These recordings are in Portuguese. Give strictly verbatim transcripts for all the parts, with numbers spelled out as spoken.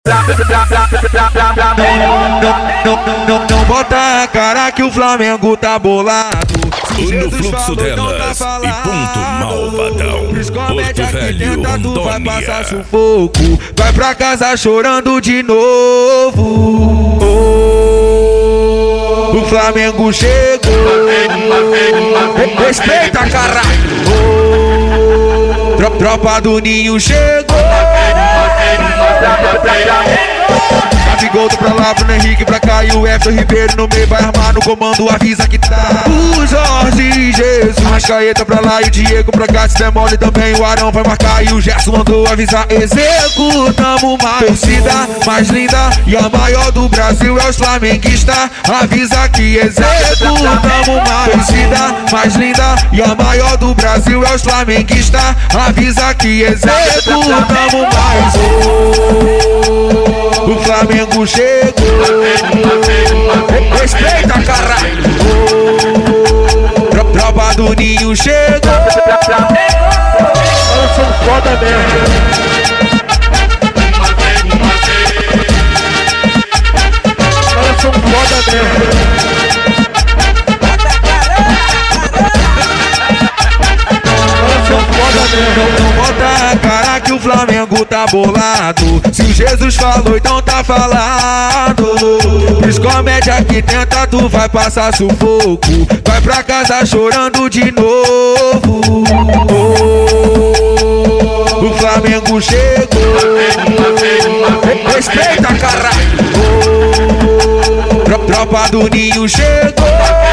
Não, não, não, não bota a cara que o Flamengo tá bolado. No fluxo delas tá e ponto malvadão. Porto Velho, vai Rondônia. passar sufoco, vai pra casa chorando de novo. Oh, o Flamengo chegou. Respeita, caralho. Oh, tro- tropa do Ninho chegou. Gabigol pra lá, Bruno Henrique pra cá e o Everton Ribeiro no meio vai armar no comando, avisa que tá o Jorge Jesus. Arrascaeta pra lá e o Diego pra cá, se der mole também o Arão vai marcar e o Gerson mandou avisar. Executamos mais, torcida mais linda e a maior do Brasil é os flamenguistas. Avisa que executamos mais, torcida mais linda e a maior do Brasil é os flamenguistas. Avisa que executamos mais. Oh, o Flamengo chegou. Respeita, caralho. Oh, tropa do Ninho chegou. Eu sou foda mesmo. Eu sou foda mesmo. Não, não bota a cara que o Flamengo tá bolado. Se o Jesus falou, então tá falado. Os comédia que tenta, tu vai passar sufoco. Vai pra casa chorando de novo. Oh, o Flamengo chegou. Respeita, caralho. Oh, tro- tropa do Ninho chegou.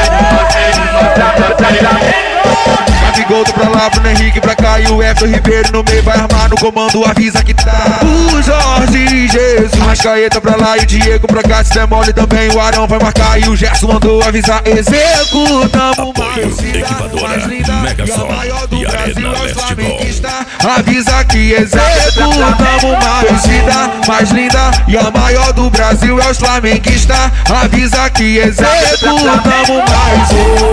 Gabigol pra lá, Bruno Henrique pra cá e o Everton Ribeiro no meio vai armar no comando, avisa que tá o Jorge Jesus. Arrascaeta pra lá e o Diego pra cá, se der mole também o Arão vai marcar e o Gerson mandou avisar. Executamos Apoio, equipadora, Megason e Arena Leste Gol. Avisa que executamos mais, torcida mais linda e a maior do Brasil é os flamenguistas. Avisa que executamos mais.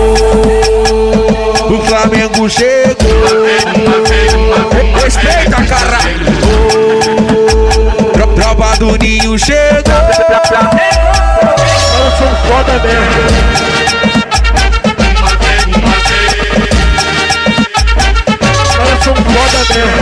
Oh, o Flamengo chegou. Respeita, caralho. Oh, tropa do Ninho chegou. Eu sou foda mesmo. Eu sou foda mesmo.